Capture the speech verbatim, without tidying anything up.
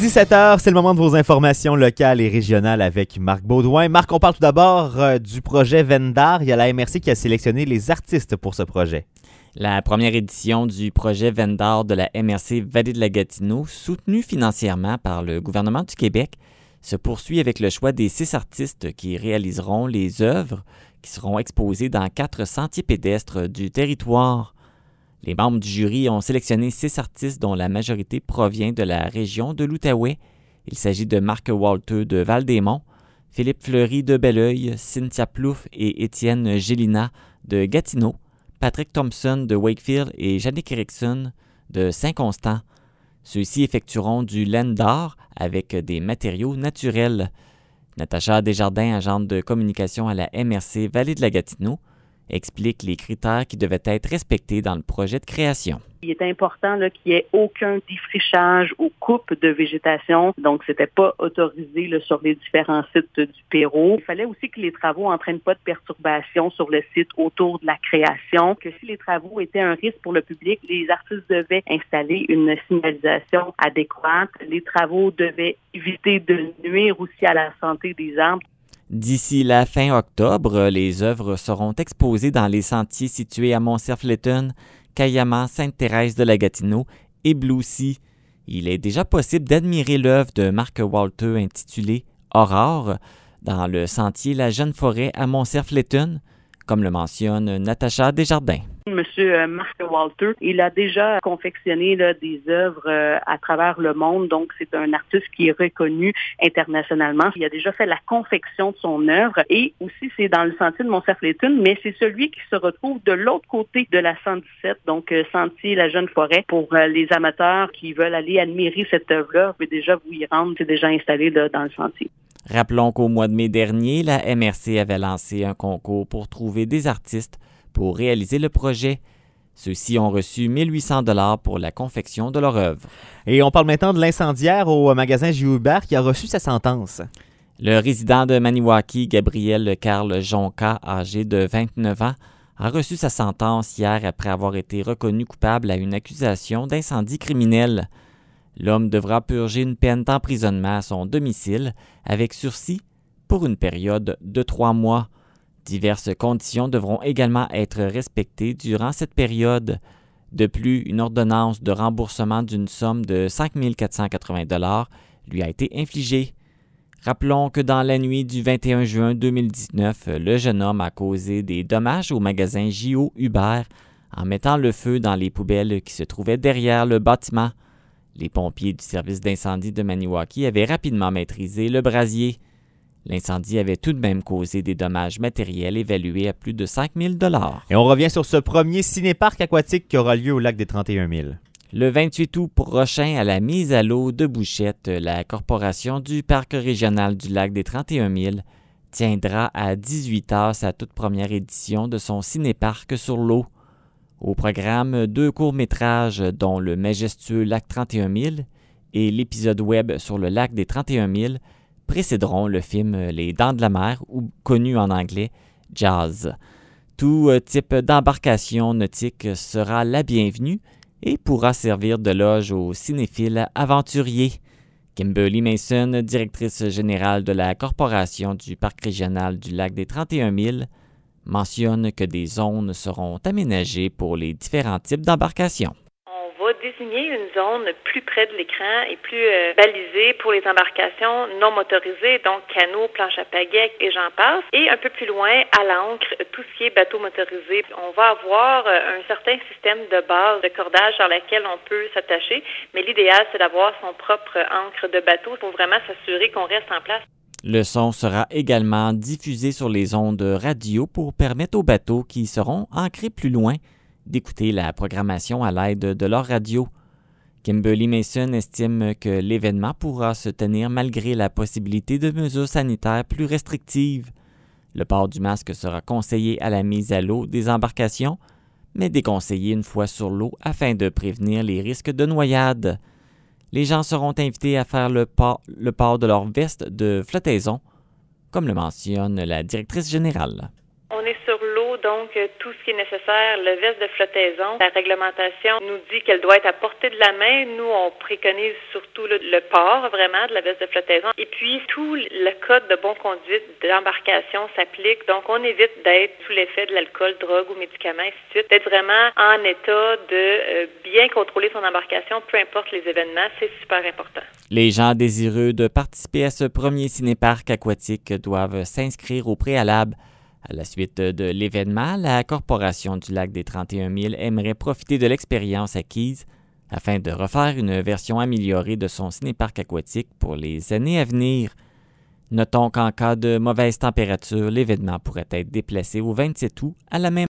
dix-sept heures, c'est le moment de vos informations locales et régionales avec Marc Baudouin. Marc, on parle tout d'abord euh, du projet Vendar. Il y a la M R C qui a sélectionné les artistes pour ce projet. La première édition du projet Vendar de la M R C Vallée de la Gatineau, soutenue financièrement par le gouvernement du Québec, se poursuit avec le choix des six artistes qui réaliseront les œuvres qui seront exposées dans quatre sentiers pédestres du territoire. Les membres du jury ont sélectionné six artistes dont la majorité provient de la région de l'Outaouais. Il s'agit de Marc Walter de Val-des-Monts, Philippe Fleury de Belleuil, Cynthia Plouffe et Étienne Gélina de Gatineau, Patrick Thompson de Wakefield et Jannick Erickson de Saint-Constant. Ceux-ci effectueront du laine d'art avec des matériaux naturels. Natacha Desjardins, agente de communication à la M R C Vallée de la Gatineau, explique les critères qui devaient être respectés dans le projet de création. Il est important là, qu'il n'y ait aucun défrichage ou coupe de végétation, donc c'était pas autorisé là, sur les différents sites du Pérou. Il fallait aussi que les travaux n'entraînent pas de perturbations sur le site autour de la création, que si les travaux étaient un risque pour le public, les artistes devaient installer une signalisation adéquate. Les travaux devaient éviter de nuire aussi à la santé des arbres. D'ici la fin octobre, les œuvres seront exposées dans les sentiers situés à Mont-Cerf-Letton, Cayama, Sainte-Thérèse de la Gatineau et Bloussy. Il est déjà possible d'admirer l'œuvre de Marc Walter intitulée « Aurore » dans le sentier La Jeune Forêt à Mont-Cerf-Letton, comme le mentionne Natacha Desjardins. Monsieur Marc Walter, il a déjà confectionné là, des œuvres euh, à travers le monde, donc c'est un artiste qui est reconnu internationalement. Il a déjà fait la confection de son œuvre et aussi c'est dans le sentier de Mont-Cerf-Letton, mais c'est celui qui se retrouve de l'autre côté de la cent dix-sept, donc euh, sentier La Jeune Forêt. Pour euh, les amateurs qui veulent aller admirer cette œuvre-là, vous pouvez déjà vous y rendre, c'est déjà installé là, dans le sentier. Rappelons qu'au mois de mai dernier, la M R C avait lancé un concours pour trouver des artistes pour réaliser le projet. Ceux-ci ont reçu mille huit cents dollars pour la confection de leur œuvre. Et on parle maintenant de l'incendiaire au magasin J. Hubert qui a reçu sa sentence. Le résident de Maniwaki, Gabriel Carl Jonca, âgé de vingt-neuf ans, a reçu sa sentence hier après avoir été reconnu coupable à une accusation d'incendie criminel. L'homme devra purger une peine d'emprisonnement à son domicile avec sursis pour une période de trois mois. Diverses conditions devront également être respectées durant cette période. De plus, une ordonnance de remboursement d'une somme de cinq mille quatre cent quatre-vingts dollars lui a été infligée. Rappelons que dans la nuit du vingt et un juin deux mille dix-neuf, le jeune homme a causé des dommages au magasin J O Hubert en mettant le feu dans les poubelles qui se trouvaient derrière le bâtiment. Les pompiers du service d'incendie de Maniwaki avaient rapidement maîtrisé le brasier. L'incendie avait tout de même causé des dommages matériels évalués à plus de cinq mille dollars. Et on revient sur ce premier ciné-parc aquatique qui aura lieu au lac des trente et un mille. Le vingt-huit août prochain, à la mise à l'eau de Bouchette, la Corporation du Parc régional du lac des trente et un mille tiendra à dix-huit heures sa toute première édition de son ciné-parc sur l'eau. Au programme, deux courts-métrages dont le majestueux lac trente et un mille et l'épisode web sur le lac des trente et un mille précéderont le film Les Dents de la mer, ou connu en anglais Jaws. Tout type d'embarcation nautique sera la bienvenue et pourra servir de loge aux cinéphiles aventuriers. Kimberly Mason, directrice générale de la Corporation du Parc régional du lac des trente et un mille, mentionne que des zones seront aménagées pour les différents types d'embarcations. On va désigner une zone plus près de l'écran et plus euh, balisée pour les embarcations non motorisées, donc canots, planches à pagaie et j'en passe. Et un peu plus loin, à l'ancre, tout ce qui est bateau motorisé. On va avoir euh, un certain système de base, de cordage sur laquelle on peut s'attacher, mais l'idéal, c'est d'avoir son propre ancre de bateau pour vraiment s'assurer qu'on reste en place. Le son sera également diffusé sur les ondes radio pour permettre aux bateaux qui seront ancrés plus loin d'écouter la programmation à l'aide de leur radio. Kimberly Mason estime que l'événement pourra se tenir malgré la possibilité de mesures sanitaires plus restrictives. Le port du masque sera conseillé à la mise à l'eau des embarcations, mais déconseillé une fois sur l'eau afin de prévenir les risques de noyade. Les gens seront invités à faire le port, le port de leur veste de flottaison, comme le mentionne la directrice générale. On est sur l'eau, donc donc tout ce qui est nécessaire, le veste de flottaison. La réglementation nous dit qu'elle doit être à portée de la main. Nous, on préconise surtout le, le port, vraiment, de la veste de flottaison. Et puis, tout le code de bonne conduite d'embarcation s'applique. Donc, on évite d'être sous l'effet de l'alcool, drogue ou médicaments, ainsi de suite. D'être vraiment en état de euh, bien contrôler son embarcation, peu importe les événements, c'est super important. Les gens désireux de participer à ce premier cinéparc aquatique doivent s'inscrire au préalable. À la suite de l'événement, la Corporation du Lac des trente et un milles aimerait profiter de l'expérience acquise afin de refaire une version améliorée de son cinéparc aquatique pour les années à venir. Notons qu'en cas de mauvaise température, l'événement pourrait être déplacé au vingt-sept août à la même